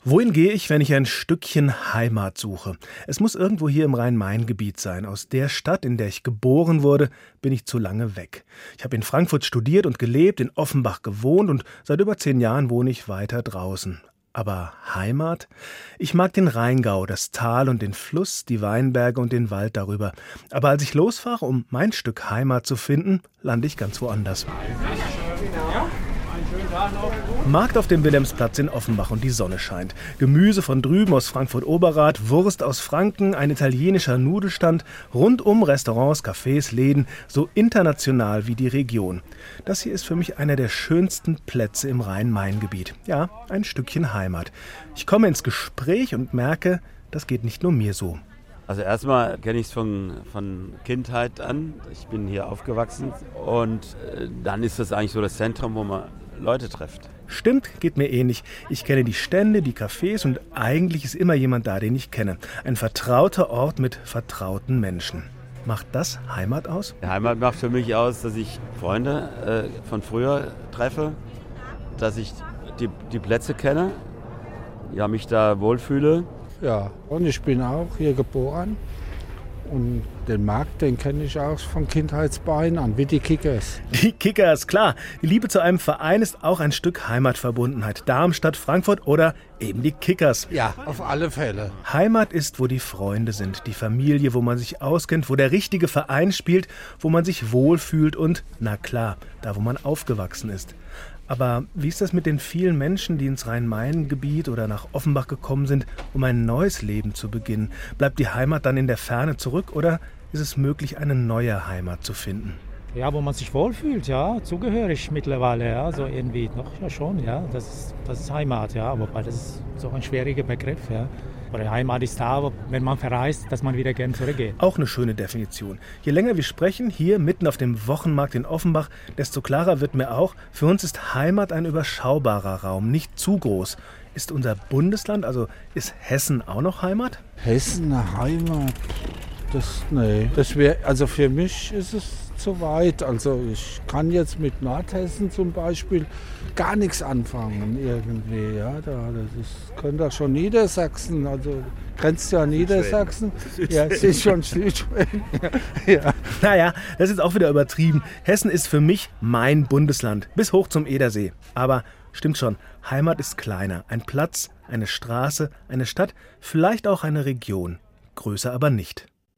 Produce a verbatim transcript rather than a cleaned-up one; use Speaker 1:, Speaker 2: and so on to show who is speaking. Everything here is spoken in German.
Speaker 1: Wohin gehe ich, wenn ich ein Stückchen Heimat suche? Es muss irgendwo hier im Rhein-Main-Gebiet sein. Aus der Stadt, in der ich geboren wurde, bin ich zu lange weg. Ich habe in Frankfurt studiert und gelebt, in Offenbach gewohnt und seit über zehn Jahren wohne ich weiter draußen. Aber Heimat? Ich mag den Rheingau, das Tal und den Fluss, die Weinberge und den Wald darüber. Aber als ich losfahre, um mein Stück Heimat zu finden, lande ich ganz woanders. Markt auf dem Wilhelmsplatz in Offenbach und die Sonne scheint. Gemüse von drüben aus Frankfurt-Oberrath, Wurst aus Franken, ein italienischer Nudelstand, rundum Restaurants, Cafés, Läden, so international wie die Region. Das hier ist für mich einer der schönsten Plätze im Rhein-Main-Gebiet. Ja, ein Stückchen Heimat. Ich komme ins Gespräch und merke, das geht nicht nur mir so.
Speaker 2: Also erstmal kenne ich es von, von Kindheit an. Ich bin hier aufgewachsen und dann ist das eigentlich so das Zentrum, wo man Leute trifft.
Speaker 1: Stimmt, geht mir ähnlich. Ich kenne die Stände, die Cafés und eigentlich ist immer jemand da, den ich kenne. Ein vertrauter Ort mit vertrauten Menschen. Macht das Heimat aus?
Speaker 2: Heimat macht für mich aus, dass ich Freunde äh, von früher treffe, dass ich die, die Plätze kenne, ja, mich da wohlfühle.
Speaker 3: Ja, und ich bin auch hier geboren und den Markt, den kenne ich auch von Kindheitsbeinen an, wie die Kickers.
Speaker 1: Die Kickers, klar. Die Liebe zu einem Verein ist auch ein Stück Heimatverbundenheit. Darmstadt, Frankfurt oder eben die Kickers.
Speaker 3: Ja, auf alle Fälle.
Speaker 1: Heimat ist, wo die Freunde sind, die Familie, wo man sich auskennt, wo der richtige Verein spielt, wo man sich wohlfühlt und, na klar, da wo man aufgewachsen ist. Aber wie ist das mit den vielen Menschen, die ins Rhein-Main-Gebiet oder nach Offenbach gekommen sind, um ein neues Leben zu beginnen? Bleibt die Heimat dann in der Ferne zurück oder ist es möglich, eine neue Heimat zu finden?
Speaker 4: Ja, wo man sich wohlfühlt, ja, zugehörig mittlerweile, ja, so irgendwie noch, ja schon, ja, das ist, das ist Heimat, ja, wobei das ist so ein schwieriger Begriff, ja. Oder Heimat ist da, wenn man verreist, dass man wieder gern zurückgeht.
Speaker 1: Auch eine schöne Definition. Je länger wir sprechen, hier mitten auf dem Wochenmarkt in Offenbach, desto klarer wird mir auch, für uns ist Heimat ein überschaubarer Raum, nicht zu groß. Ist unser Bundesland, also ist Hessen auch noch Heimat?
Speaker 3: Hessen eine Heimat? Das, nee, das wäre, also für mich ist es zu weit. Also ich kann jetzt mit Nordhessen zum Beispiel gar nichts anfangen irgendwie. Ja, da, das ist, könnte doch schon Niedersachsen, also grenzt ja an Niedersachsen. Ja, es ist schon Südschweden. Ja.
Speaker 1: Naja, das ist auch wieder übertrieben. Hessen ist für mich mein Bundesland, bis hoch zum Edersee. Aber stimmt schon, Heimat ist kleiner. Ein Platz, eine Straße, eine Stadt, vielleicht auch eine Region. Größer aber nicht.